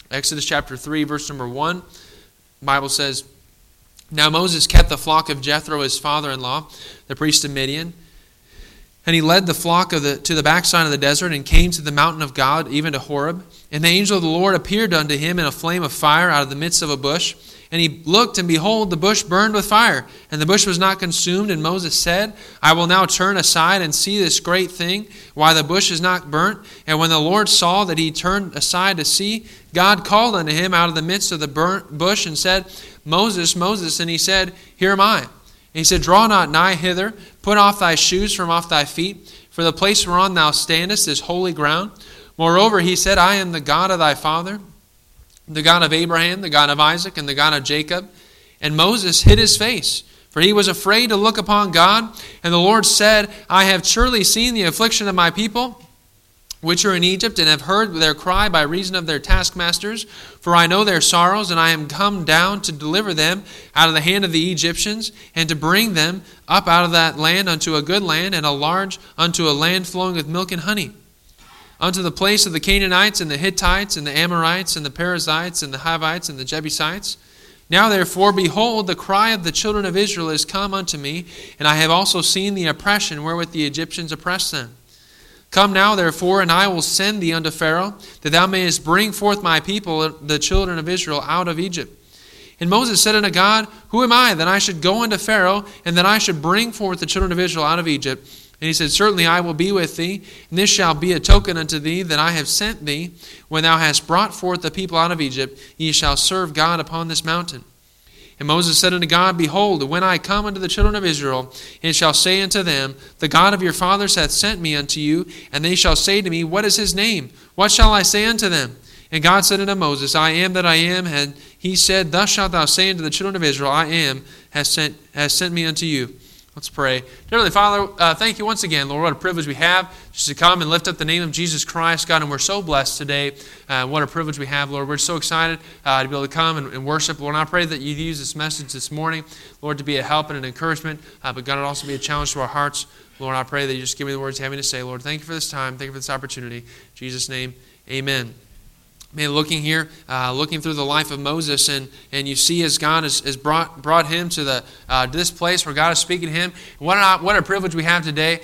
Exodus chapter 3, verse number 1, the Bible says, "Now Moses kept the flock of Jethro, his father-in-law, the priest of Midian. And he led the flock to the backside of the desert and came to the mountain of God, even to Horeb. And the angel of the Lord appeared unto him in a flame of fire out of the midst of a bush. And he looked, and behold, the bush burned with fire, and the bush was not consumed. And Moses said, I will now turn aside and see this great thing, why the bush is not burnt. And when the Lord saw that he turned aside to see, God called unto him out of the midst of the burnt bush and said, Moses, Moses. And he said, Here am I. And he said, Draw not nigh hither, put off thy shoes from off thy feet, for the place whereon thou standest is holy ground. Moreover, he said, I am the God of thy father, the God of Abraham, the God of Isaac, and the God of Jacob. And Moses hid his face, for he was afraid to look upon God. And the Lord said, I have surely seen the affliction of my people, which are in Egypt, and have heard their cry by reason of their taskmasters. For I know their sorrows, and I am come down to deliver them out of the hand of the Egyptians, and to bring them up out of that land unto a good land, and unto a land flowing with milk and honey, unto the place of the Canaanites, and the Hittites, and the Amorites, and the Perizzites, and the Hivites, and the Jebusites. Now therefore, behold, the cry of the children of Israel is come unto me, and I have also seen the oppression wherewith the Egyptians oppress them. Come now, therefore, and I will send thee unto Pharaoh, that thou mayest bring forth my people, the children of Israel, out of Egypt. And Moses said unto God, Who am I, that I should go unto Pharaoh, and that I should bring forth the children of Israel out of Egypt? And he said, Certainly I will be with thee, and this shall be a token unto thee that I have sent thee. When thou hast brought forth the people out of Egypt, ye shall serve God upon this mountain. And Moses said unto God, Behold, when I come unto the children of Israel, and shall say unto them, The God of your fathers hath sent me unto you, and they shall say to me, What is his name? What shall I say unto them? And God said unto Moses, I am that I am. And he said, Thus shalt thou say unto the children of Israel, I am, has sent me unto you. Let's pray. Dear Heavenly Father, thank you once again, Lord. What a privilege we have just to come and lift up the name of Jesus Christ, God. And we're so blessed today. What a privilege we have, Lord. We're so excited to be able to come and worship. Lord, and I pray that you'd use this message this morning, Lord, to be a help and an encouragement. But God, it'll also be a challenge to our hearts. Lord, I pray that you just give me the words you have me to say. Lord, thank you for this time. Thank you for this opportunity. In Jesus' name, amen. Man, looking through the life of Moses, and you see as God has brought him to this place where God is speaking to him. What a privilege we have today.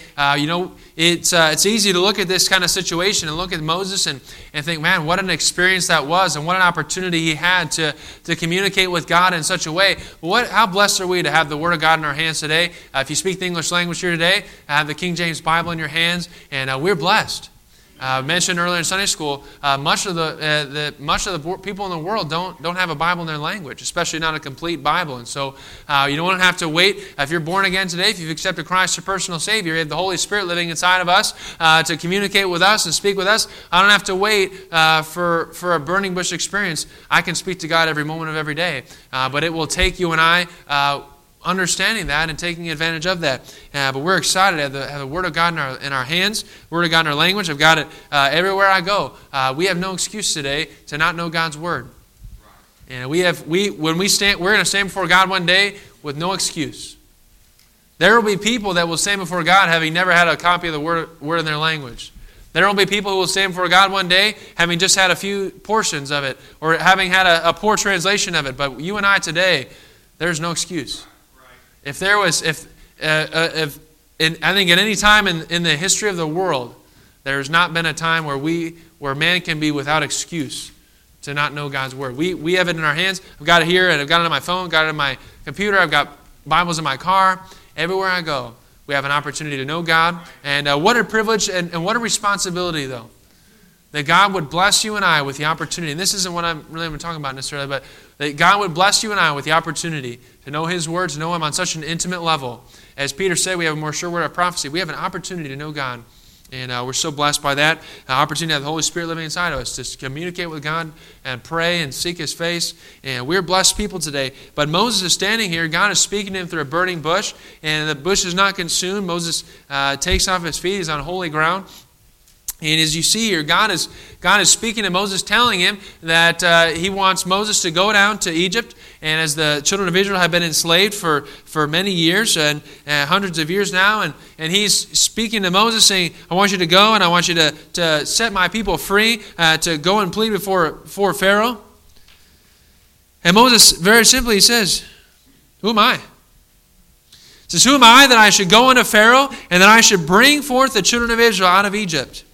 It's easy to look at this kind of situation and look at Moses and think, man, what an experience that was, and what an opportunity he had to communicate with God in such a way. But how blessed are we to have the Word of God in our hands today? If you speak the English language here today, have the King James Bible in your hands, and we're blessed. Mentioned earlier in Sunday school, much of the people in the world don't have a Bible in their language, especially not a complete Bible. And so you don't have to wait. If you're born again today, if you've accepted Christ as your personal Savior, you have the Holy Spirit living inside of us to communicate with us and speak with us. I don't have to wait for a burning bush experience. I can speak to God every moment of every day. But it will take you and I understanding that and taking advantage of that. But we're excited to have the Word of God in our hands, Word of God in our language. I've got it everywhere I go. We have no excuse today to not know God's Word. And we're going to stand before God one day with no excuse. There will be people that will stand before God having never had a copy of the Word in their language. There will be people who will stand before God one day having just had a few portions of it, or having had a poor translation of it. But you and I today, there's no excuse. I think at any time in the history of the world, there's not been a time where man can be without excuse to not know God's Word. We have it in our hands. I've got it here, and I've got it on my phone, got it on my computer. I've got Bibles in my car. Everywhere I go, we have an opportunity to know God. And what a privilege and what a responsibility, though, that God would bless you and I with the opportunity. And this isn't what I'm really talking about necessarily, but that God would bless you and I with the opportunity to know His Word, to know Him on such an intimate level. As Peter said, we have a more sure word of prophecy. We have an opportunity to know God. And we're so blessed by that. An opportunity to have the Holy Spirit living inside of us, to communicate with God and pray and seek His face. And we're blessed people today. But Moses is standing here. God is speaking to him through a burning bush. And the bush is not consumed. Moses takes off his feet. He's on holy ground. And as you see here, God is speaking to Moses, telling him that he wants Moses to go down to Egypt. And as the children of Israel have been enslaved for many years, and hundreds of years now, and he's speaking to Moses saying, I want you to go and I want you to set my people free, to go and plead before Pharaoh. And Moses very simply says, who am I? He says, who am I that I should go unto Pharaoh and that I should bring forth the children of Israel out of Egypt?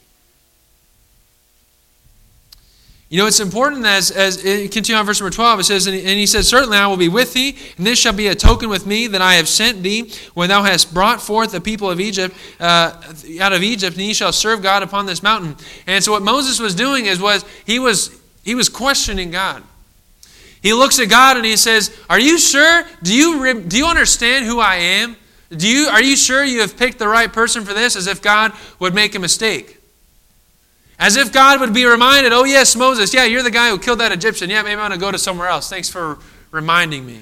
You know, it's important as continue on verse number 12, it says, and he says, certainly I will be with thee, and this shall be a token with me that I have sent thee when thou hast brought forth the people of Egypt out of Egypt, and ye shall serve God upon this mountain. And so what Moses was doing he was questioning God. He looks at God and he says, are you sure? Do you understand who I am? Are you sure you have picked the right person for this? As if God would make a mistake. As if God would be reminded, oh yes, Moses, yeah, you're the guy who killed that Egyptian. Yeah, maybe I'm going to go to somewhere else. Thanks for reminding me.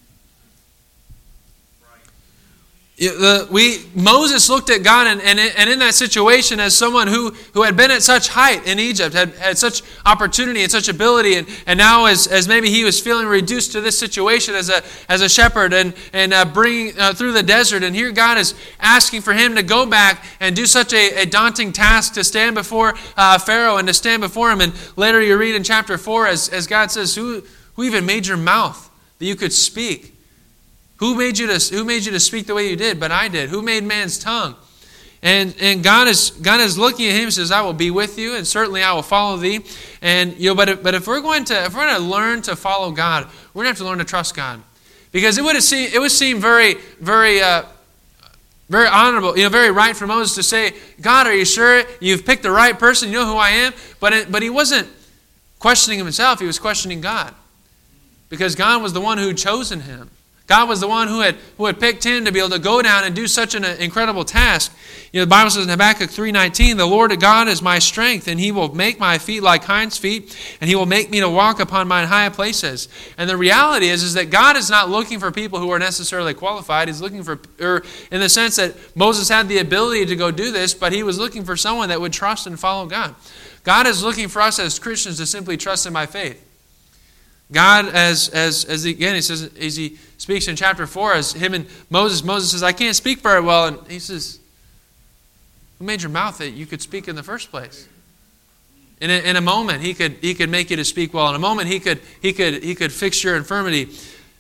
Moses looked at God and in that situation as someone who had been at such height in Egypt, had such opportunity and such ability, and now as maybe he was feeling reduced to this situation as a shepherd and bringing through the desert, and here God is asking for him to go back and do such a daunting task to stand before Pharaoh and to stand before him. And later you read in chapter 4 as God says, who even made your mouth that you could speak? Who made you to speak the way you did? But I did. Who made man's tongue? And God is looking at him and says, I will be with you, and certainly I will follow thee. And but if we're going to learn to follow God, we're going to have to learn to trust God, because it would seem very very very honorable, very right for Moses to say, God, are you sure you've picked the right person? You know who I am? But he wasn't questioning himself. He was questioning God, because God was the one who had chosen him. God was the one who had picked him to be able to go down and do such an incredible task. The Bible says in Habakkuk 3:19, the Lord God is my strength, and he will make my feet like hinds' feet, and he will make me to walk upon mine high places. And the reality is that God is not looking for people who are necessarily qualified. He's looking for, or in the sense that Moses had the ability to go do this, but he was looking for someone that would trust and follow God. God is looking for us as Christians to simply trust him by faith. God, as again, he says, as he speaks in chapter 4, as him and Moses says, I can't speak very well. And he says, who made your mouth that you could speak in the first place? In a moment, he could make you to speak well. In a moment, he could fix your infirmity.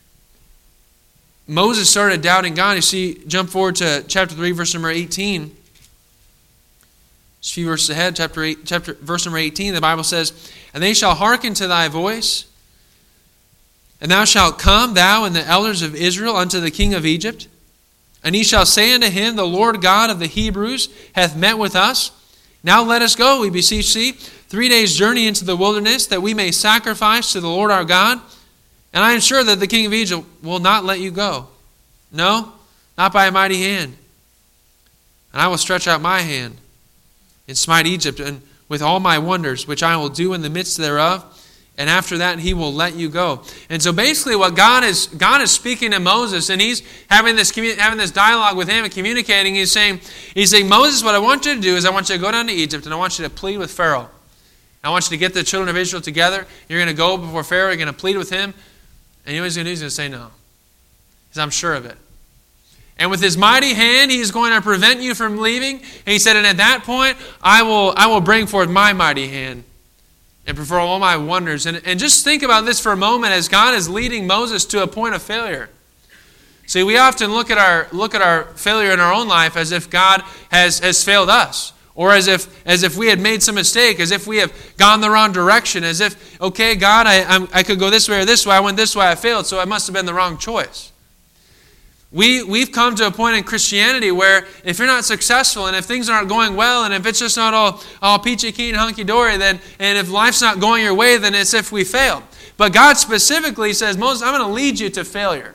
Moses started doubting God. You see, jump forward to chapter 3, verse number 18. Just a few verses ahead, verse number 18, the Bible says, and they shall hearken to thy voice, and thou shalt come, thou and the elders of Israel, unto the king of Egypt. And he shall say unto him, the Lord God of the Hebrews hath met with us. Now let us go, we beseech thee, 3 days' journey into the wilderness, that we may sacrifice to the Lord our God. And I am sure that the king of Egypt will not let you go. No, not by a mighty hand. And I will stretch out my hand and smite Egypt, and with all my wonders, which I will do in the midst thereof. And after that, he will let you go. And so basically what God is speaking to Moses, and he's having this dialogue with him and communicating. He's saying, Moses, what I want you to do is I want you to go down to Egypt, and I want you to plead with Pharaoh. I want you to get the children of Israel together. You're going to go before Pharaoh. You're going to plead with him. And you know what he's going to do? He's going to say no. Because I'm sure of it. And with his mighty hand, he's going to prevent you from leaving. And he said, and at that point, I will bring forth my mighty hand and perform all my wonders. And just think about this for a moment as God is leading Moses to a point of failure. See, we often look at our failure in our own life as if God has failed us, or as if we had made some mistake, as if we have gone the wrong direction, as if, okay, God, I could go this way or this way. I went this way, I failed, so I must have been the wrong choice. We've come to a point in Christianity where if you're not successful and if things aren't going well and if it's just not all peachy keen, hunky-dory, and if life's not going your way, then it's if we failed. But God specifically says, Moses, I'm going to lead you to failure.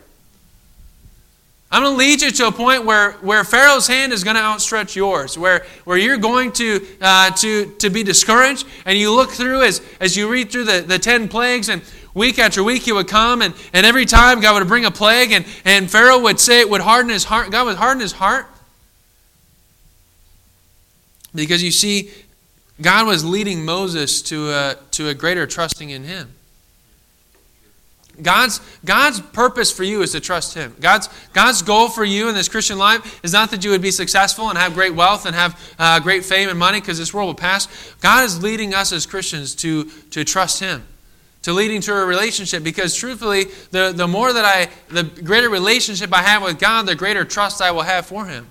I'm going to lead you to a point where Pharaoh's hand is going to outstretch yours, where you're going to be discouraged, and you look through as you read through the 10 plagues, and week after week he would come, and every time God would bring a plague, and Pharaoh would say it would harden his heart. God would harden his heart. Because you see, God was leading Moses to a greater trusting in him. God's purpose for you is to trust him. God's goal for you in this Christian life is not that you would be successful and have great wealth and have great fame and money, because this world will pass. God is leading us as Christians to trust him, to leading to a relationship, because truthfully, the greater relationship I have with God, the greater trust I will have for him.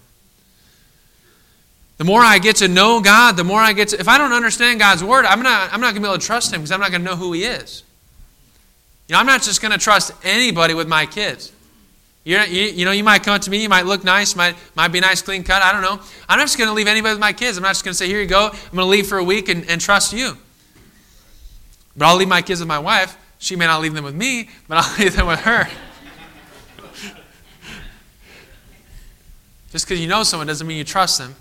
The more I get to know God, the more I get to, if I don't understand God's word, I'm not going to be able to trust him, because I'm not going to know who he is. I'm not just going to trust anybody with my kids. You might come up to me, you might look nice, might be a nice clean cut, I don't know. I'm not just going to leave anybody with my kids. I'm not just going to say, here you go, I'm going to leave for a week and trust you. But I'll leave my kids with my wife. She may not leave them with me, but I'll leave them with her. Just because you know someone doesn't mean you trust them.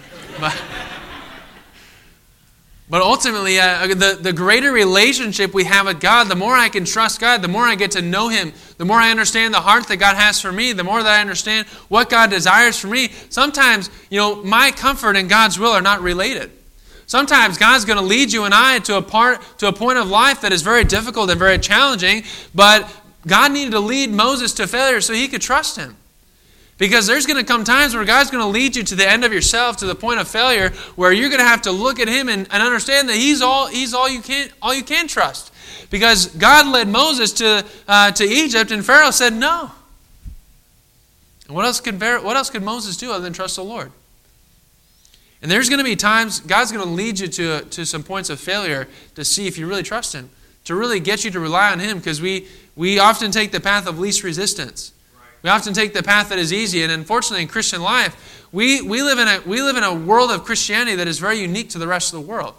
But ultimately, the greater relationship we have with God, the more I can trust God, the more I get to know him, the more I understand the heart that God has for me, the more that I understand what God desires for me. Sometimes, my comfort and God's will are not related. Sometimes God's going to lead you and I to a point of life that is very difficult and very challenging, but God needed to lead Moses to failure so he could trust him. Because there's going to come times where God's going to lead you to the end of yourself, to the point of failure, where you're going to have to look at him and understand that he's all you can trust. Because God led Moses to Egypt, and Pharaoh said no. And what else could Moses do other than trust the Lord? And there's going to be times God's going to lead you to some points of failure to see if you really trust him, to really get you to rely on him, because we often take the path of least resistance. We often take the path that is easy, and unfortunately in Christian life, we live in a world of Christianity that is very unique to the rest of the world.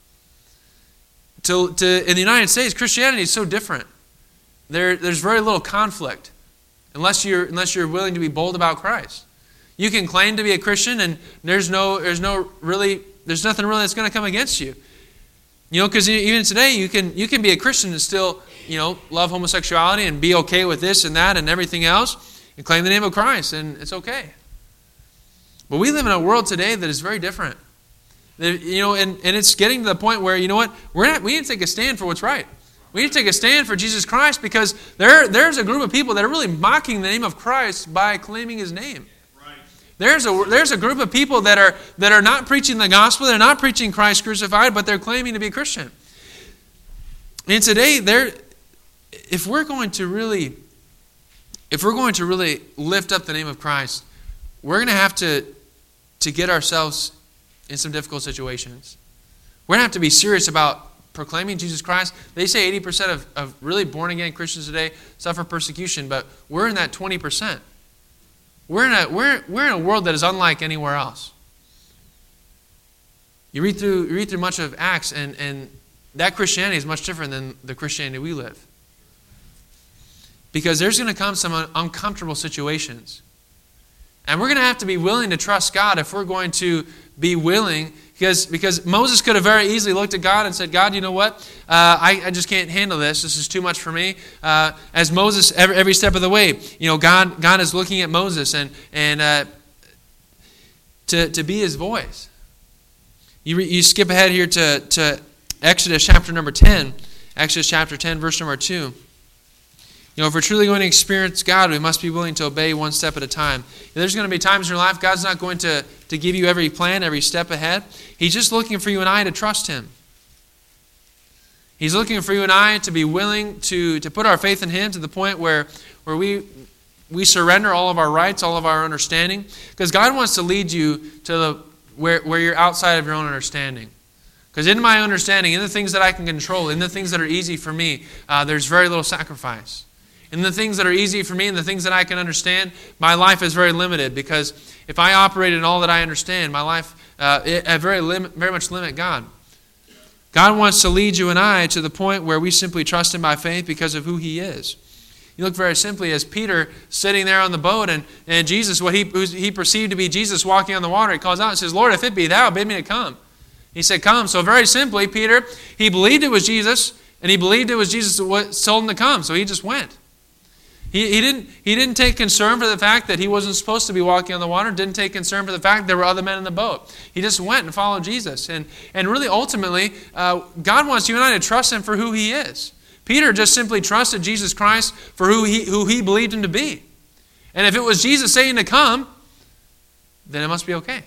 In the United States, Christianity is so different. There's very little conflict unless you're willing to be bold about Christ. You can claim to be a Christian, and there's nothing really that's going to come against you. Because even today you can be a Christian and still love homosexuality and be okay with this and that and everything else, and claim the name of Christ, and it's okay. But we live in a world today that is very different. And it's getting to the point where, we need to take a stand for what's right. We need to take a stand for Jesus Christ, because there's a group of people that are really mocking the name of Christ by claiming his name. There's a group of people that are not preaching the gospel, they're not preaching Christ crucified, but they're claiming to be a Christian. And today, if we're going to really lift up the name of Christ, we're going to have to get ourselves in some difficult situations. We're going to have to be serious about proclaiming Jesus Christ. They say 80% of really born-again Christians today suffer persecution, but we're in that 20%. We're in a world that is unlike anywhere else. You read through much of Acts, and that Christianity is much different than the Christianity we live. Because there's going to come some uncomfortable situations. And we're going to have to be willing to trust God if we're going to be willing. Because Moses could have very easily looked at God and said, God, you know what? I just can't handle this. This is too much for me. As Moses, every step of the way, God is looking at Moses and to be his voice. You skip ahead here to Exodus chapter number 10. Exodus chapter 10, verse number 2. If we're truly going to experience God, we must be willing to obey one step at a time. There's going to be times in your life God's not going to give you every plan, every step ahead. He's just looking for you and I to trust him. He's looking for you and I to be willing to put our faith in him to the point where we surrender all of our rights, all of our understanding. Because God wants to lead you to where you're outside of your own understanding. Because in my understanding, in the things that I can control, in the things that are easy for me, there's very little sacrifice. In the things that are easy for me and the things that I can understand, my life is very limited, because if I operate in all that I understand, my life very much limit God. God wants to lead you and I to the point where we simply trust him by faith because of who he is. You look very simply as Peter sitting there on the boat, and Jesus, what he perceived to be Jesus walking on the water, he calls out and says, Lord, if it be thou, bid me to come. He said, come. So very simply, Peter, he believed it was Jesus, and he believed it was Jesus that told him to come, so he just went. He didn't take concern for the fact that he wasn't supposed to be walking on the water, didn't take concern for the fact there were other men in the boat. He just went and followed Jesus. And really, ultimately, God wants you and I to trust him for who he is. Peter just simply trusted Jesus Christ for who he believed him to be. And if it was Jesus saying to come, then it must be okay.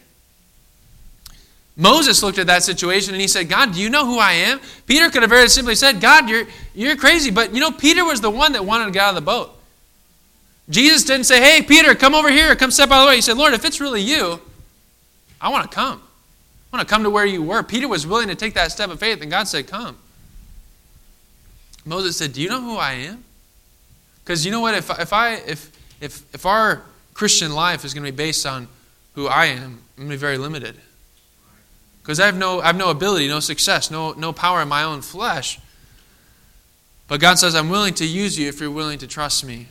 Moses looked at that situation and he said, God, do you know who I am? Peter could have very simply said, God, you're crazy. But Peter was the one that wanted to get out of the boat. Jesus didn't say, hey, Peter, come over here, come step out of the way. He said, Lord, if it's really you, I want to come. I want to come to where you were. Peter was willing to take that step of faith, and God said, come. Moses said, do you know who I am? Because you know what? If our Christian life is going to be based on who I am, I'm going to be very limited. Because I have no ability, no success, no power in my own flesh. But God says, I'm willing to use you if you're willing to trust me.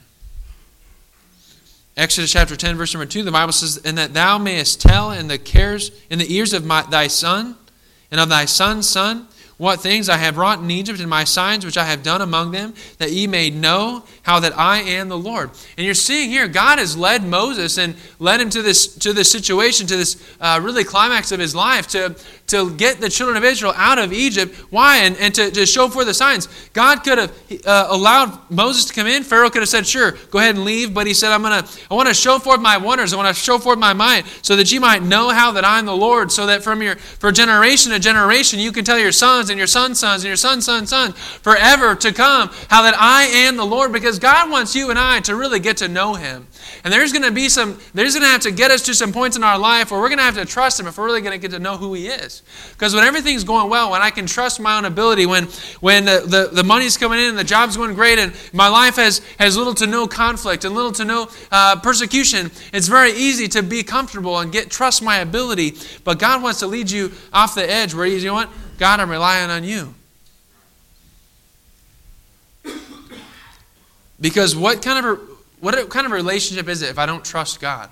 Exodus chapter 10, verse number 2, the Bible says, and that thou mayest tell in the ears of thy son and of thy son's son what things I have wrought in Egypt and my signs which I have done among them, that ye may know how that I am the Lord. And you're seeing here, God has led Moses and led him to this situation, to this really climax of his life, to get the children of Israel out of Egypt. Why? And to show forth the signs. God could have allowed Moses to come in. Pharaoh could have said, sure, go ahead and leave. But he said, I want to show forth my wonders. I want to show forth my might, so that you might know how that I am the Lord, so that for generation to generation you can tell your sons and your sons' sons and your sons' sons' sons forever to come how that I am the Lord. Because God wants you and I to really get to know him. And there's going to have to get us to some points in our life where we're going to have to trust him if we're really going to get to know who he is. Because when everything's going well, when I can trust my own ability, when the money's coming in and the job's going great and my life has little to no conflict and little to no persecution, it's very easy to be comfortable and trust my ability. But God wants to lead you off the edge where you know what? God, I'm relying on you. Because what kind of relationship is it if I don't trust God?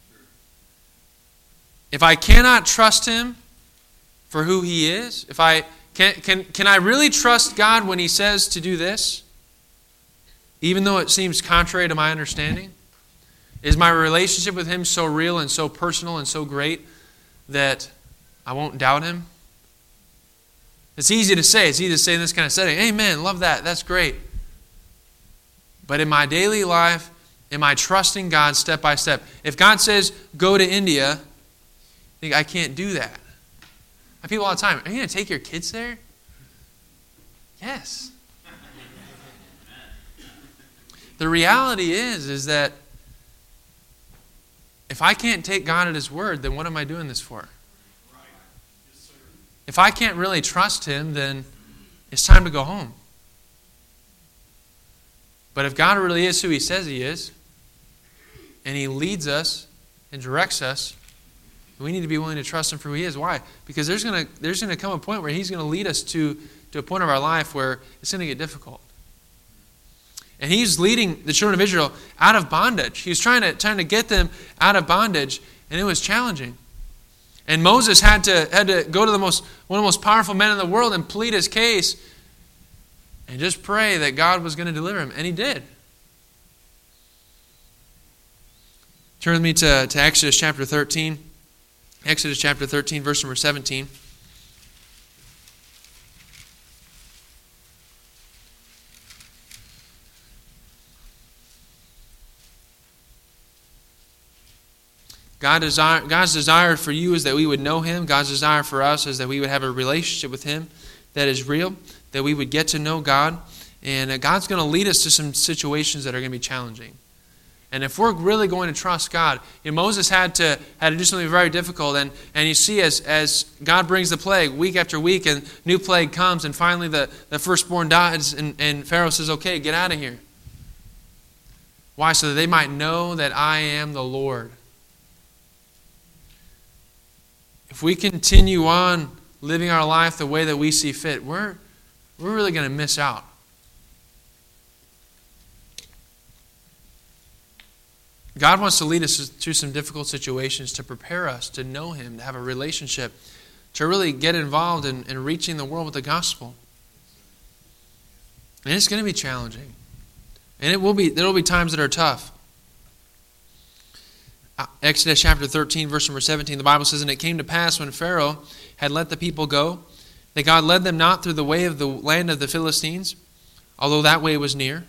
If I cannot trust him for who he is, if I can I really trust God when he says to do this, even though it seems contrary to my understanding? Is my relationship with him so real and so personal and so great that I won't doubt him? It's easy to say. It's easy to say in this kind of setting, amen, love that, that's great. But in my daily life, am I trusting God step by step? If God says, go to India, I think I can't do that. I have people all the time, are you going to take your kids there? Yes. The reality is that if I can't take God at his word, then what am I doing this for? If I can't really trust him, then it's time to go home. But if God really is who he says he is, and he leads us and directs us, we need to be willing to trust him for who he is. Why? Because there's going to come a point where he's going to lead us to a point of our life where it's going to get difficult. And he's leading the children of Israel out of bondage. He was trying to get them out of bondage, and it was challenging. And Moses had to go to one of the most powerful men in the world and plead his case and just pray that God was going to deliver him. And he did. Turn with me to Exodus chapter 13. Exodus chapter 13, verse number 17. God's desire for you is that we would know him. God's desire for us is that we would have a relationship with him that is real, that we would get to know God. And God's going to lead us to some situations that are going to be challenging. And if we're really going to trust God, Moses had to do something very difficult. And you see as God brings the plague week after week, and new plague comes, and finally the firstborn dies, and Pharaoh says, okay, get out of here. Why? So that they might know that I am the Lord. If we continue on living our life the way that we see fit, we're really going to miss out. God wants to lead us through some difficult situations to prepare us to know him, to have a relationship, to really get involved in reaching the world with the gospel. And it's going to be challenging. And there will be times that are tough. Exodus chapter 13, verse number 17, the Bible says, "And it came to pass when Pharaoh had let the people go, that God led them not through the way of the land of the Philistines, although that way was near.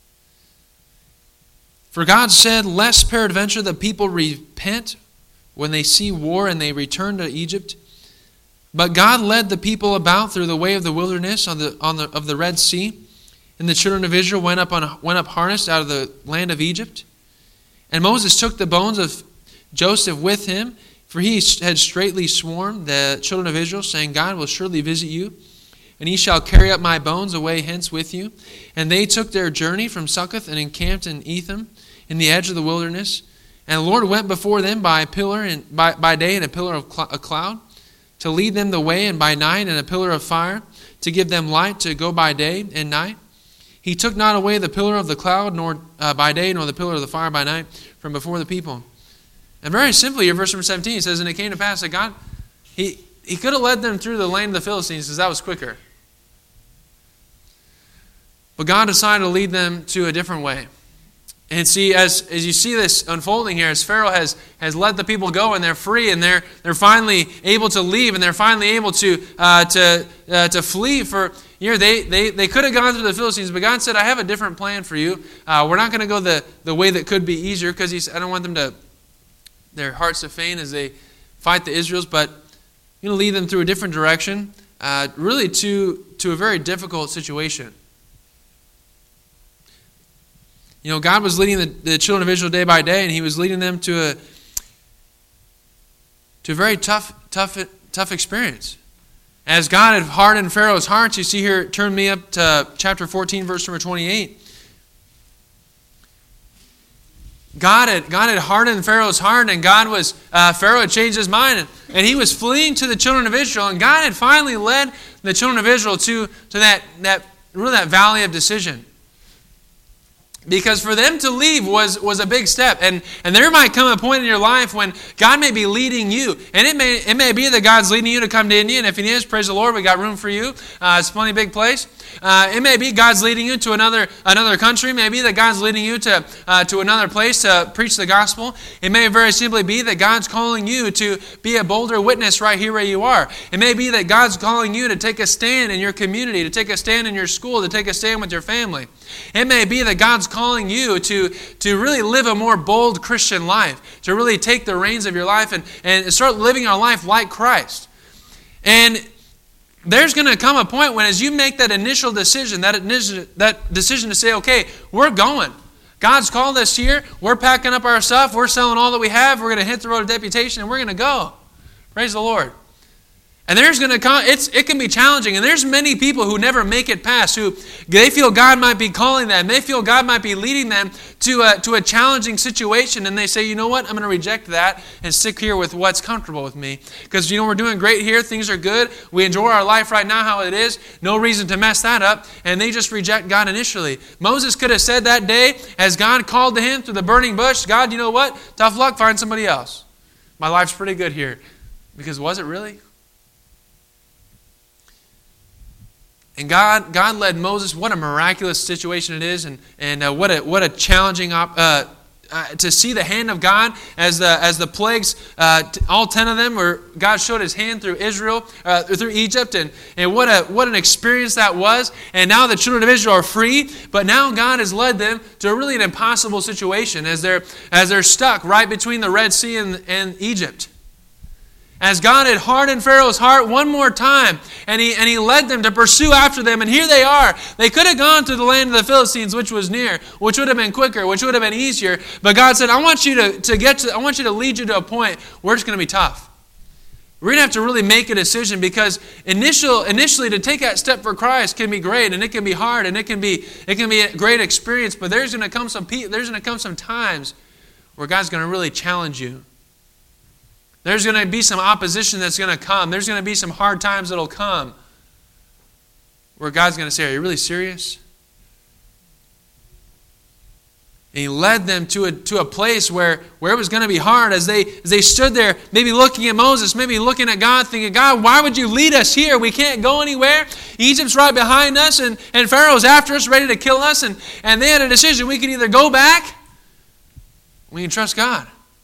For God said, lest peradventure the people repent when they see war and they return to Egypt. But God led the people about through the way of the wilderness of the Red Sea, and the children of Israel went up harnessed out of the land of Egypt. And Moses took the bones of Joseph with him, for he had straitly sworn the children of Israel, saying, God will surely visit you, and he shall carry up my bones away hence with you. And they took their journey from Succoth and encamped in Etham, in the edge of the wilderness. And the Lord went before them by a pillar and by day and a pillar of a cloud, to lead them the way, and by night and a pillar of fire, to give them light to go by day and night. He took not away the pillar of the cloud nor by day, nor the pillar of the fire by night from before the people." And very simply, in verse number 17, it says, "And it came to pass that God, He could have led them through the land of the Philistines because that was quicker. But God decided to lead them to a different way." And see, as you see this unfolding here, as Pharaoh has let the people go and they're free and they're finally able to leave and they're finally able to flee for they could have gone through the Philistines, but God said, "I have a different plan for you. We're not going to go the way that could be easier," because I don't want them their hearts to faint as they fight the Israelites, but I'm going to lead them through a different direction, really to a very difficult situation. God was leading the children of Israel day by day, and He was leading them to a very tough experience. As God had hardened Pharaoh's heart, you see here, turn me up to chapter 14, verse number 28. God had hardened Pharaoh's heart, and Pharaoh had changed his mind, and he was fleeing to the children of Israel, and God had finally led the children of Israel to that valley of decision. Because for them to leave was a big step. And there might come a point in your life when God may be leading you. And it may be that God's leading you to come to India. And if He is, praise the Lord, we got room for you. It's a plenty big place. It may be God's leading you to another country. It may be that God's leading you to another place to preach the gospel. It may very simply be that God's calling you to be a bolder witness right here where you are. It may be that God's calling you to take a stand in your community, to take a stand in your school, to take a stand with your family. It may be that God's calling you to really live a more bold Christian life, to really take the reins of your life and start living our life like Christ. And there's going to come a point when, as you make that initial decision, that decision to say, okay, we're going. God's called us here. We're packing up our stuff. We're selling all that we have. We're going to hit the road of deputation, and we're going to go. Praise the Lord. And there's going to come, it can be challenging. And there's many people who never make it past, who they feel God might be calling them. They feel God might be leading them to a challenging situation. And they say, you know what, I'm going to reject that and stick here with what's comfortable with me. Because, we're doing great here. Things are good. We enjoy our life right now how it is. No reason to mess that up. And they just reject God initially. Moses could have said that day, as God called to him through the burning bush, God, you know what? Tough luck, find somebody else. My life's pretty good here. Because was it really? And God led Moses. What a miraculous situation it is, and what a challenging to see the hand of God as the plagues, all 10 of them, where God showed His hand through Israel, through Egypt, and what an experience that was. And now the children of Israel are free, but now God has led them to really an impossible situation as they're stuck right between the Red Sea and Egypt. As God had hardened Pharaoh's heart one more time, and he led them to pursue after them, and here they are. They could have gone to the land of the Philistines, which was near, which would have been quicker, which would have been easier. But God said, I want you to lead you to a point where it's going to be tough. We're going to have to really make a decision, because initially to take that step for Christ can be great, and it can be hard, and it can be a great experience. But there's going to come some times where God's going to really challenge you. There's going to be some opposition that's going to come. There's going to be some hard times that'll come where God's going to say, are you really serious? And he led them to a place where it was going to be hard as they stood there, maybe looking at Moses, maybe looking at God, thinking, God, why would you lead us here? We can't go anywhere. Egypt's right behind us, and Pharaoh's after us, ready to kill us. And they had a decision. We could either go back, or we can trust God.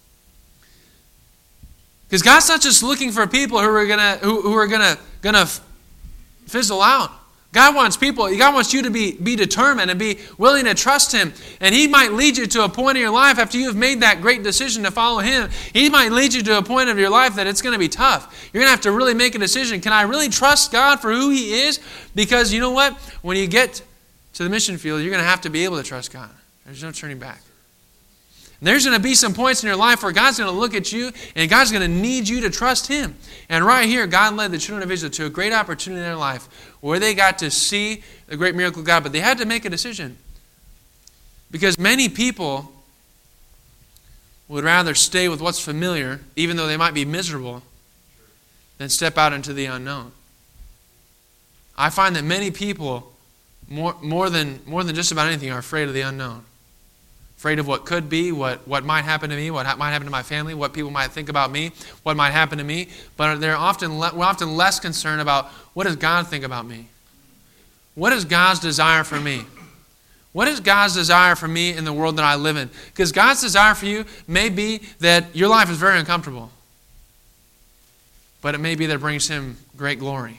Because God's not just looking for people who are gonna fizzle out. God wants you to be determined and be willing to trust Him. And He might lead you to a point in your life after you have made that great decision to follow Him. He might lead you to a point of your life that it's going to be tough. You're going to have to really make a decision. Can I really trust God for who He is? Because you know what? When you get to the mission field, you're going to have to be able to trust God. There's no turning back. And there's going to be some points in your life where God's going to look at you and God's going to need you to trust Him. And right here, God led the children of Israel to a great opportunity in their life where they got to see the great miracle of God. But they had to make a decision. Because many people would rather stay with what's familiar, even though they might be miserable, than step out into the unknown. I find that many people, more than just about anything, are afraid of the unknown. Afraid of what could be, what might happen to me, what might happen to my family, what people might think about me, what might happen to me. But we're often less concerned about what does God think about me? What is God's desire for me? What is God's desire for me in the world that I live in? Because God's desire for you may be that your life is very uncomfortable. But it may be that it brings Him great glory.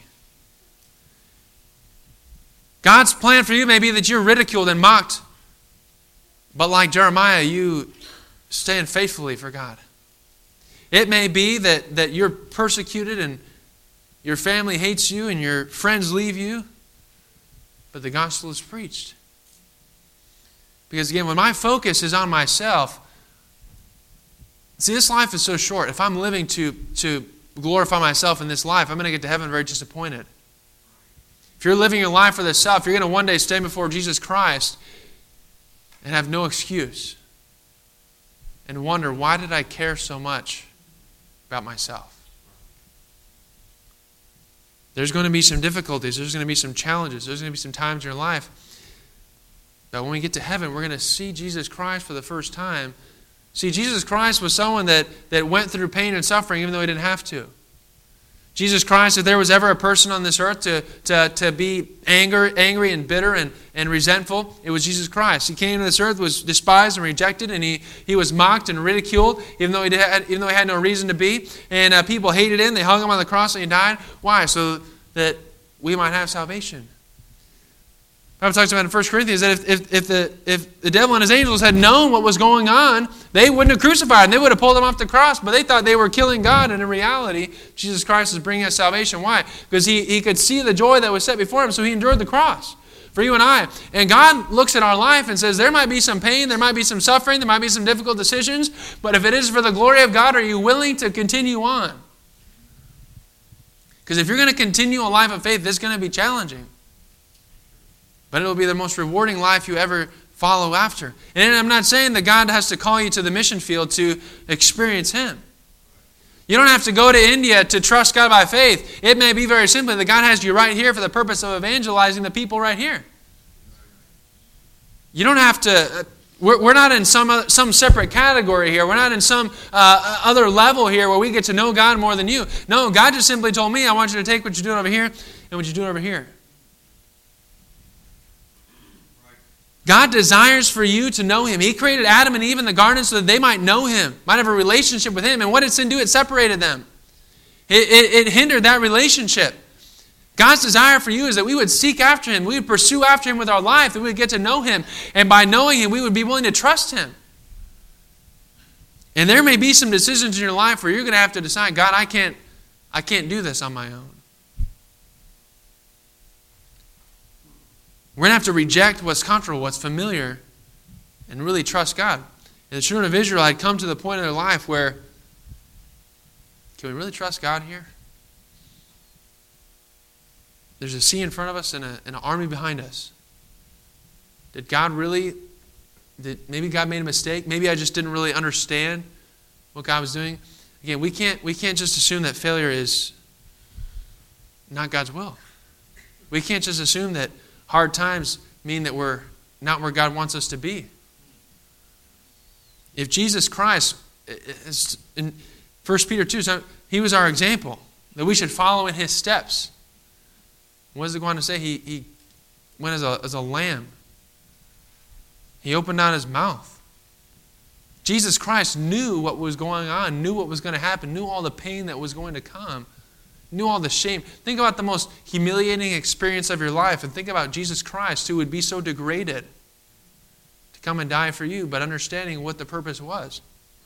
God's plan for you may be that you're ridiculed and mocked. But like Jeremiah, you stand faithfully for God. It may be that you're persecuted and your family hates you and your friends leave you, but the gospel is preached. Because again, when my focus is on myself, see, this life is so short. If I'm living to glorify myself in this life, I'm going to get to heaven very disappointed. If you're living your life for the self, you're going to one day stand before Jesus Christ and have no excuse and wonder, why did I care so much about myself? There's going to be some difficulties. There's going to be some challenges. There's going to be some times in your life. But when we get to heaven, we're going to see Jesus Christ for the first time. See, Jesus Christ was someone that went through pain and suffering even though He didn't have to. Jesus Christ, if there was ever a person on this earth to be angry and bitter and resentful, it was Jesus Christ. He came to this earth, was despised and rejected, and he was mocked and ridiculed, even though he had no reason to be. And people hated Him. They hung Him on the cross and He died. Why? So that we might have salvation. The Bible talks about in 1 Corinthians that if the devil and his angels had known what was going on, they wouldn't have crucified Him. They would have pulled Him off the cross, but they thought they were killing God. And in reality, Jesus Christ is bringing us salvation. Why? Because he could see the joy that was set before Him, so He endured the cross for you and I. And God looks at our life and says, there might be some pain, there might be some suffering, there might be some difficult decisions, but if it is for the glory of God, are you willing to continue on? Because if you're going to continue a life of faith, this is going to be challenging. But it will be the most rewarding life you ever follow after. And I'm not saying that God has to call you to the mission field to experience Him. You don't have to go to India to trust God by faith. It may be very simply that God has you right here for the purpose of evangelizing the people right here. You don't have to... We're not in some separate category here. We're not in some other level here where we get to know God more than you. No, God just simply told me, I want you to take what you're doing over here and what you're doing over here. God desires for you to know Him. He created Adam and Eve in the garden so that they might know Him, might have a relationship with Him. And what did sin do? It separated them. It hindered that relationship. God's desire for you is that we would seek after Him. We would pursue after Him with our life. That we would get to know Him. And by knowing Him, we would be willing to trust Him. And there may be some decisions in your life where you're going to have to decide, God, I can't do this on my own. We're going to have to reject what's comfortable, what's familiar, and really trust God. And the children of Israel had come to the point in their life where, can we really trust God here? There's a sea in front of us and an army behind us. Did God really, maybe God made a mistake? Maybe I just didn't really understand what God was doing. Again, we can't just assume that failure is not God's will. We can't just assume that hard times mean that we're not where God wants us to be. If Jesus Christ, in 1 Peter 2, he was our example, that we should follow in his steps. What does it go on to say? He went as a lamb. He opened out his mouth. Jesus Christ knew what was going on, knew what was going to happen, knew all the pain that was going to come, knew all the shame. Think about the most humiliating experience of your life, and think about Jesus Christ, who would be so degraded to come and die for you, but understanding what the purpose was.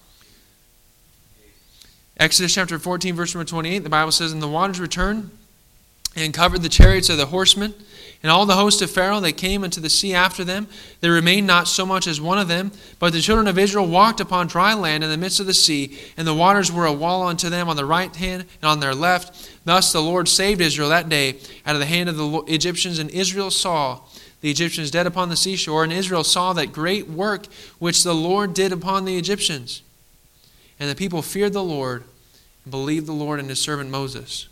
Exodus chapter 14, verse number 28, the Bible says, "And the waters returned and covered the chariots of the horsemen, and all the host of Pharaoh that came into the sea after them. There remained not so much as one of them. But the children of Israel walked upon dry land in the midst of the sea, and the waters were a wall unto them on the right hand and on their left. Thus the Lord saved Israel that day out of the hand of the Egyptians. And Israel saw the Egyptians dead upon the seashore, and Israel saw that great work which the Lord did upon the Egyptians. And the people feared the Lord and believed the Lord and his servant Moses."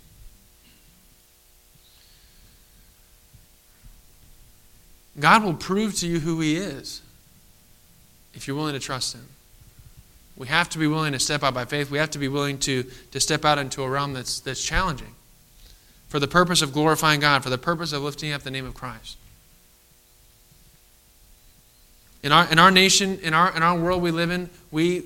God will prove to you who he is if you're willing to trust him. We have to be willing to step out by faith. We have to be willing to step out into a realm that's challenging for the purpose of glorifying God, for the purpose of lifting up the name of Christ. In our nation, in our world we live in, we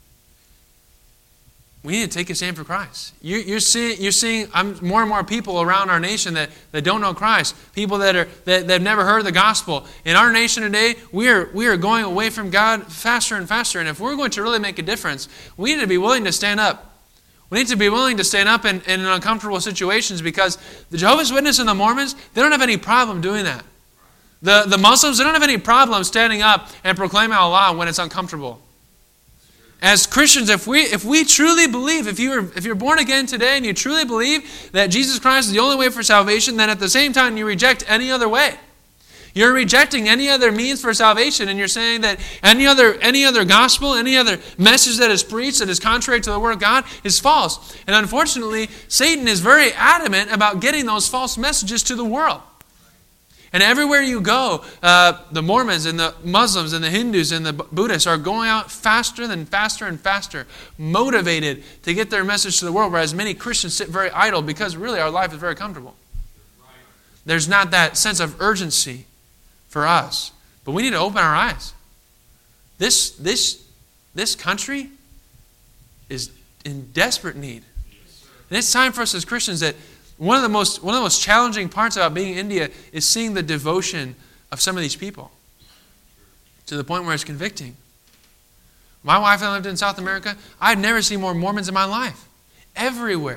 need to take a stand for Christ. You're seeing more and more people around our nation that don't know Christ. People that have never heard the gospel. In our nation today, we are going away from God faster and faster. And if we're going to really make a difference, we need to be willing to stand up. We need to be willing to stand up in uncomfortable situations, because the Jehovah's Witnesses and the Mormons, they don't have any problem doing that. The Muslims, they don't have any problem standing up and proclaiming Allah when it's uncomfortable. As Christians, if we truly believe, if you're born again today and you truly believe that Jesus Christ is the only way for salvation, then at the same time you reject any other way. You're rejecting any other means for salvation, and you're saying that any other gospel, any other message that is preached that is contrary to the Word of God is false. And unfortunately, Satan is very adamant about getting those false messages to the world. And everywhere you go, the Mormons and the Muslims and the Hindus and the Buddhists are going out faster and faster, motivated to get their message to the world, whereas many Christians sit very idle because really our life is very comfortable. There's not that sense of urgency for us. But we need to open our eyes. This country is in desperate need. And it's time for us as Christians that one of the most challenging parts about being in India is seeing the devotion of some of these people to the point where it's convicting. My wife and I lived in South America. I'd never seen more Mormons in my life. Everywhere.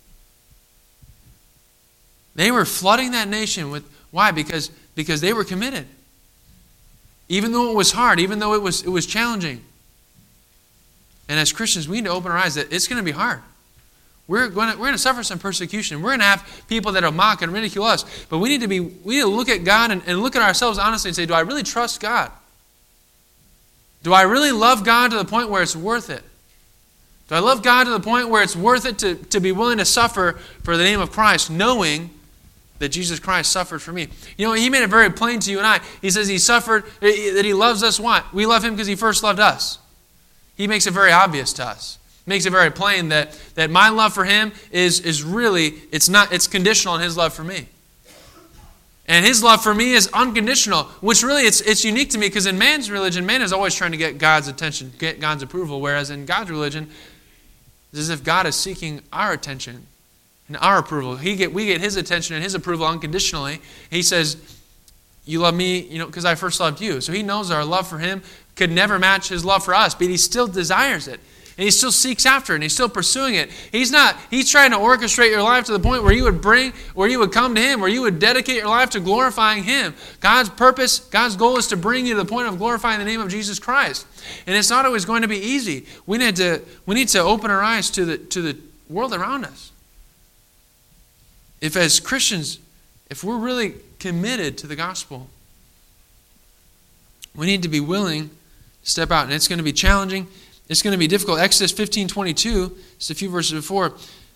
They were flooding that nation with, why? Because they were committed. Even though it was hard, even though it was challenging. And as Christians, we need to open our eyes that it's going to be hard. We're going to suffer some persecution. We're going to have people that will mock and ridicule us. But we need to look at God and look at ourselves honestly and say, do I really trust God? Do I really love God to the point where it's worth it? Do I love God to the point where it's worth it to be willing to suffer for the name of Christ, knowing that Jesus Christ suffered for me? You know, he made it very plain to you and I. He says he suffered, that he loves us. What? We love him because he first loved us. He makes it very obvious to us. Makes it very plain that my love for him is really, it's conditional on his love for me. And his love for me is unconditional, which really it's unique to me, because in man's religion, man is always trying to get God's attention, get God's approval, whereas in God's religion, it's as if God is seeking our attention and our approval. We get his attention and his approval unconditionally. He says, you love me, because I first loved you. So he knows our love for him could never match his love for us, but he still desires it. And he still seeks after it, and he's still pursuing it. He's trying to orchestrate your life to the point where you would come to him, where you would dedicate your life to glorifying him. God's purpose, God's goal is to bring you to the point of glorifying the name of Jesus Christ. And it's not always going to be easy. We need to open our eyes to the world around us. If as Christians, if we're really committed to the gospel, we need to be willing to step out. And it's going to be challenging. It's going to be difficult. Exodus 15:22, just a few verses before.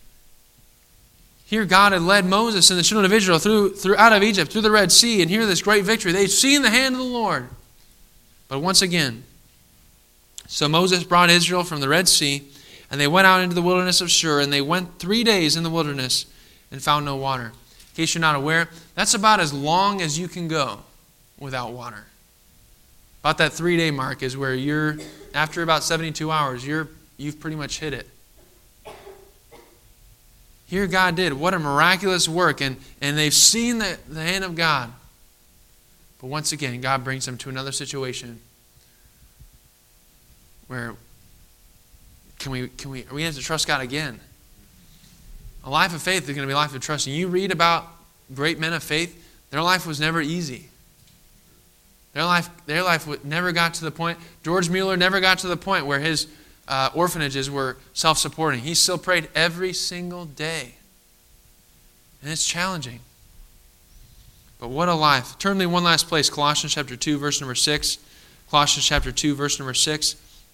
Here God had led Moses and the children of Israel through out of Egypt, through the Red Sea, and here this great victory. They'd seen the hand of the Lord. But once again, So Moses brought Israel from the Red Sea, and they went out into the wilderness of Shur, and they went 3 days in the wilderness and found no water. In case you're not aware, that's about as long as you can go without water. About that 3-day mark is where you're, after about 72 hours, you've pretty much hit it. Here God did. What a miraculous work. And they've seen the hand of God. But once again, God brings them to another situation where are we going to have to trust God again? A life of faith is going to be a life of trust. And you read about great men of faith, their life was never easy. Their life never got to the point. George Mueller never got to the point where his orphanages were self-supporting. He still prayed every single day. And it's challenging. But what a life. Turn to one last place, Colossians chapter 2, verse number 6. Colossians chapter 2, verse number 6.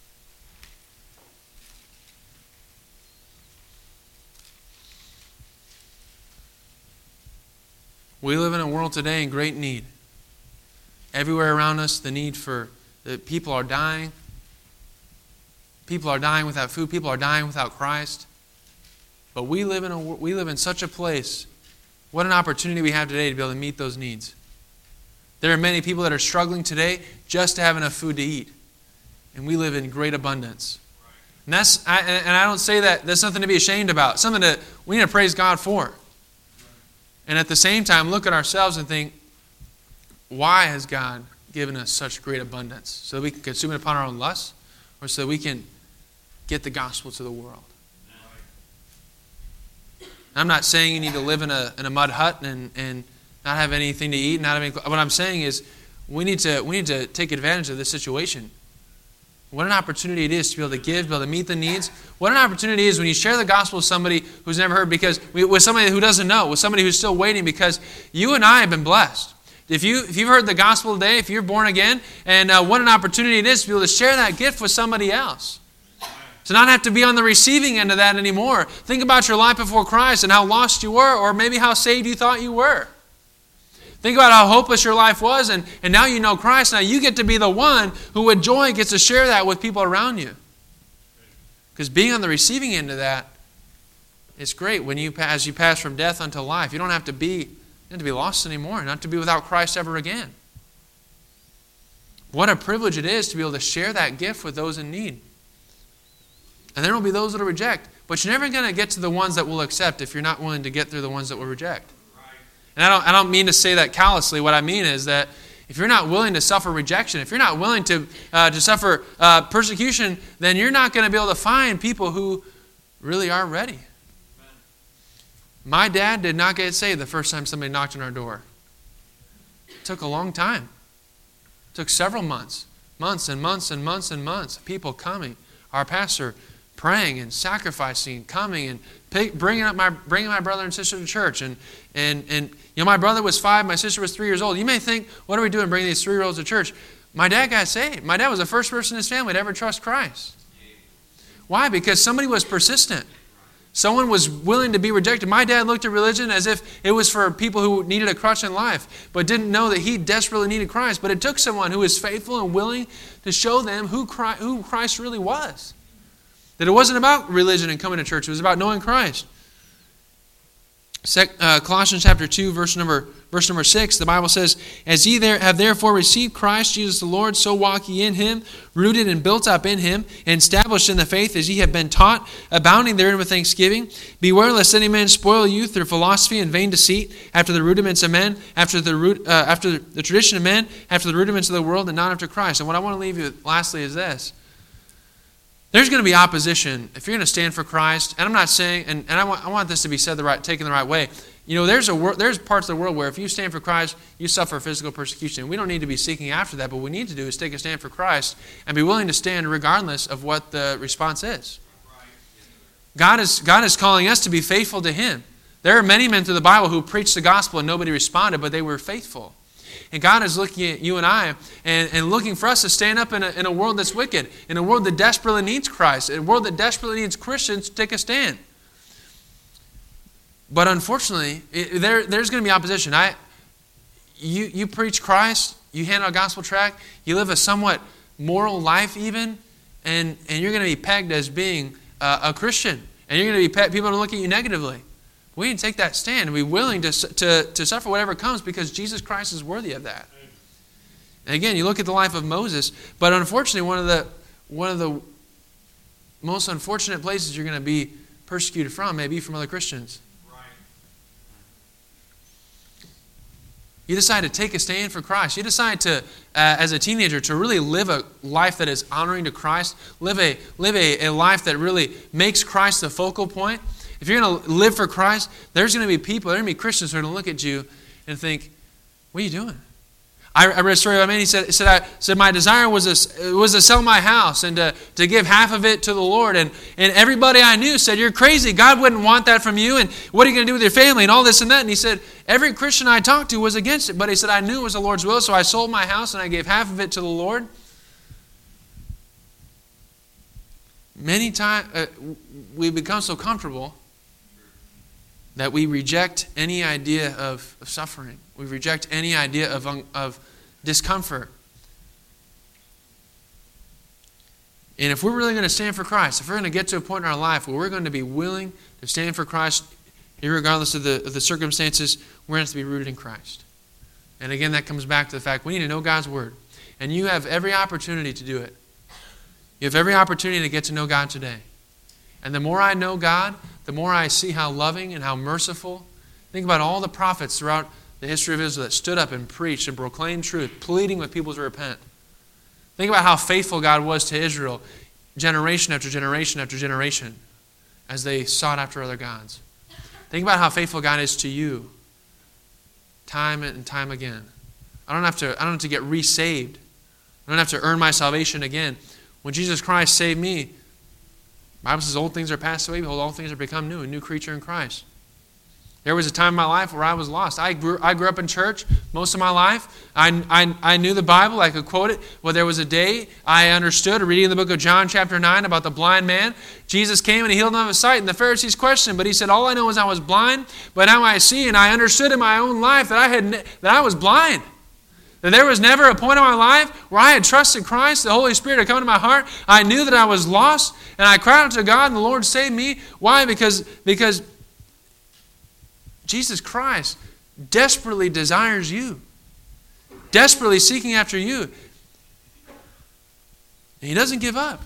We live in a world today in great need. Everywhere around us, the need for people are dying. People are dying without food. People are dying without Christ. But we live in such a place. What an opportunity we have today to be able to meet those needs. There are many people that are struggling today just to have enough food to eat. And we live in great abundance. And I don't say that that's something to be ashamed about. Something that we need to praise God for. And at the same time, look at ourselves and think, why has God given us such great abundance? So that we can consume it upon our own lusts? Or so that we can get the gospel to the world? I'm not saying you need to live in a mud hut and not have anything to eat. What I'm saying is we need to take advantage of this situation. What an opportunity it is to be able to give, to be able to meet the needs. What an opportunity it is when you share the gospel with somebody who's never heard, with somebody who doesn't know, with somebody who's still waiting, because you and I have been blessed. If you've heard the gospel today, if you're born again, and what an opportunity it is to be able to share that gift with somebody else. To not have to be on the receiving end of that anymore. Think about your life before Christ and how lost you were, or maybe how saved you thought you were. Think about how hopeless your life was, and now you know Christ. Now you get to be the one who with joy gets to share that with people around you. Because being on the receiving end of that is great as you pass from death unto life. You don't have to be lost anymore, not to be without Christ ever again. What a privilege it is to be able to share that gift with those in need. And there will be those that will reject. But you're never going to get to the ones that will accept if you're not willing to get through the ones that will reject. And I don't mean to say that callously. What I mean is that if you're not willing to suffer rejection, if you're not willing to suffer persecution, then you're not going to be able to find people who really are ready. My dad did not get saved the first time somebody knocked on our door. It took a long time. It took several months. Months and months and months and months. People coming. Our pastor praying and sacrificing and coming and bringing my brother and sister to church. And my brother was 5, my sister was 3 years old. You may think, what are we doing bringing these 3-year-olds to church? My dad got saved. My dad was the first person in his family to ever trust Christ. Why? Because somebody was persistent. Someone was willing to be rejected. My dad looked at religion as if it was for people who needed a crutch in life, but didn't know that he desperately needed Christ. But it took someone who was faithful and willing to show them who Christ really was. That it wasn't about religion and coming to church. It was about knowing Christ. Colossians chapter 2, verse number 6, the Bible says, "As ye have therefore received Christ Jesus the Lord, so walk ye in him, rooted and built up in him, and established in the faith as ye have been taught, abounding therein with thanksgiving. Beware lest any man spoil you through philosophy and vain deceit, after the rudiments of men, after the tradition of men, after the rudiments of the world, and not after Christ." And what I want to leave you with lastly is this. There's going to be opposition if you're going to stand for Christ. And I'm not saying, and I want this to be said taken the right way. You know, there's parts of the world where if you stand for Christ, you suffer physical persecution. We don't need to be seeking after that, but what we need to do is take a stand for Christ and be willing to stand regardless of what the response is. God is calling us to be faithful to Him. There are many men through the Bible who preached the gospel and nobody responded, but they were faithful. And God is looking at you and I and looking for us to stand up in a world that's wicked, in a world that desperately needs Christ, in a world that desperately needs Christians to take a stand. But unfortunately, there's going to be opposition. You preach Christ, you hand out a gospel tract, you live a somewhat moral life even, and you're going to be pegged as being a Christian, and you're going to be people are going to look at you negatively. We need to take that stand and be willing to suffer whatever comes because Jesus Christ is worthy of that. And again, you look at the life of Moses, but unfortunately, one of the most unfortunate places you're going to be persecuted from may be from other Christians. You decide to take a stand for Christ. You decide to, as a teenager, to really live a life that is honoring to Christ. Live a life that really makes Christ the focal point. If you're going to live for Christ, there's going to be people, there are going to be Christians who are going to look at you and think, what are you doing? I read a story of a man, he said my desire was to sell my house and to give half of it to the Lord. And everybody I knew said, you're crazy. God wouldn't want that from you. And what are you going to do with your family and all this and that? And he said, every Christian I talked to was against it. But he said, I knew it was the Lord's will, so I sold my house and I gave half of it to the Lord. Many times we become so comfortable that we reject any idea of suffering. We reject any idea of discomfort. And if we're really going to stand for Christ, if we're going to get to a point in our life where we're going to be willing to stand for Christ, regardless of the circumstances, we're going to have to be rooted in Christ. And again, that comes back to the fact we need to know God's Word. And you have every opportunity to do it. You have every opportunity to get to know God today. And the more I know God, the more I see how loving and how merciful. Think about all the prophets throughout the history of Israel that stood up and preached and proclaimed truth, pleading with people to repent. Think about how faithful God was to Israel, generation after generation after generation, as they sought after other gods. Think about how faithful God is to you, time and time again. I don't have to get resaved. I don't have to earn my salvation again. When Jesus Christ saved me, the Bible says old things are passed away, behold, all things are become new, a new creature in Christ. There was a time in my life where I was lost. I grew up in church most of my life. I knew the Bible. I could quote it. Well, there was a day I understood, reading the book of John chapter 9 about the blind man. Jesus came and he healed him of his sight. And the Pharisees questioned, but he said, all I know is I was blind, but now I see. And I understood in my own life that I was blind. That there was never a point in my life where I had trusted Christ, the Holy Spirit had come into my heart. I knew that I was lost, and I cried out to God, and the Lord saved me. Why? Because Jesus Christ desperately desires you, desperately seeking after you. And he doesn't give up.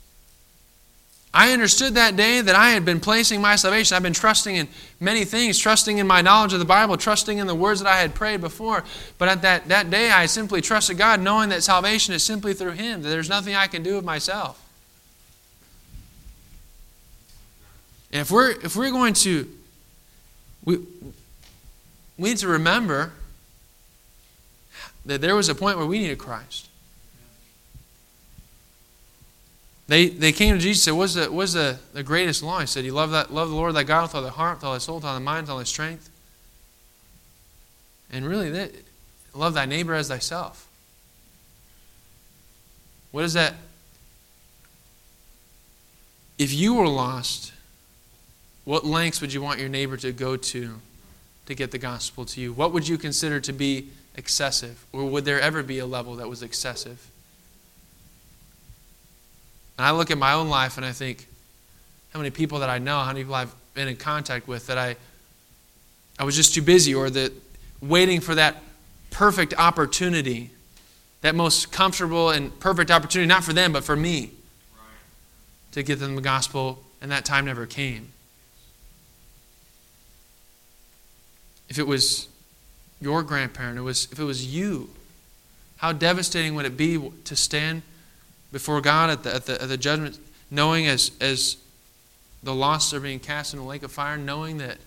I understood that day that I had been placing my salvation. I've been trusting in many things, trusting in my knowledge of the Bible, trusting in the words that I had prayed before. But at that day, I simply trusted God, knowing that salvation is simply through Him, that there's nothing I can do of myself. And if we're going to, we need to remember that there was a point where we needed Christ. They came to Jesus and said, what's the greatest law? He said, you love the Lord thy God with all thy heart, with all thy soul, with all thy mind, with all thy strength. And really, love thy neighbor as thyself. What is that? If you were lost, what lengths would you want your neighbor to go to get the gospel to you? What would you consider to be excessive? Or would there ever be a level that was excessive? And I look at my own life and I think how many people that I know, how many people I've been in contact with that I was just too busy, or that waiting for that perfect opportunity, that most comfortable and perfect opportunity, not for them, but for me, to give them the gospel, and that time never came. If it was your grandparent, if it was you, how devastating would it be to stand before God at the judgment, knowing as the lost are being cast in a lake of fire, knowing that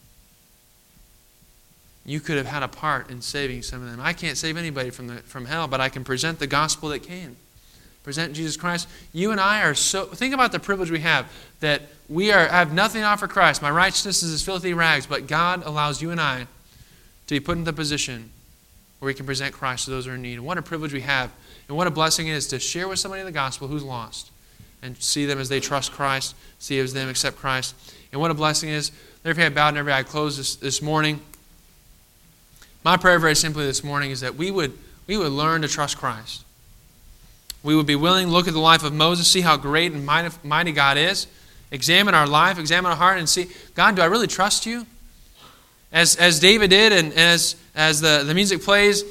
you could have had a part in saving some of them. I can't save anybody from hell, but I can present the gospel that can. Present Jesus Christ. You and I are so... Think about the privilege we have, that I have nothing to offer Christ. My righteousness is as filthy rags, but God allows you and I to be put in the position where we can present Christ to those who are in need. And what a privilege we have. And what a blessing it is to share with somebody the gospel who's lost and see them as they trust Christ, see as them accept Christ. And what a blessing it is. Every head bowed and every eye closed this morning. My prayer very simply this morning is that we would learn to trust Christ. we would be willing to look at the life of Moses, see how great and mighty God is, examine our life, examine our heart, and see, God, do I really trust you? As David did, and as the music plays,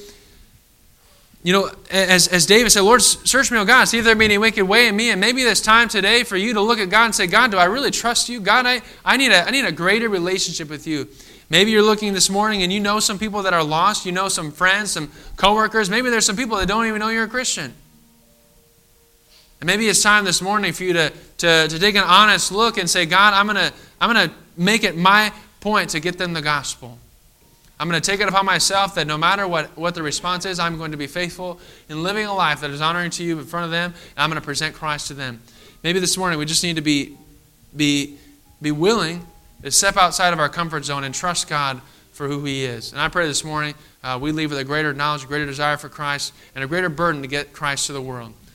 as David said, Lord, search me, O God, see if there be any wicked way in me. And maybe it's time today for you to look at God and say, God, do I really trust you? God, I need a greater relationship with you. Maybe you're looking this morning and you know some people that are lost. You know some friends, some coworkers. Maybe there's some people that don't even know you're a Christian. And maybe it's time this morning for you to take an honest look and say, God, I'm gonna make it my point to get them the gospel. I'm going to take it upon myself that no matter what the response is, I'm going to be faithful in living a life that is honoring to you in front of them, and I'm going to present Christ to them. Maybe this morning we just need to be willing to step outside of our comfort zone and trust God for who He is. And I pray this morning we leave with a greater knowledge, a greater desire for Christ, and a greater burden to get Christ to the world.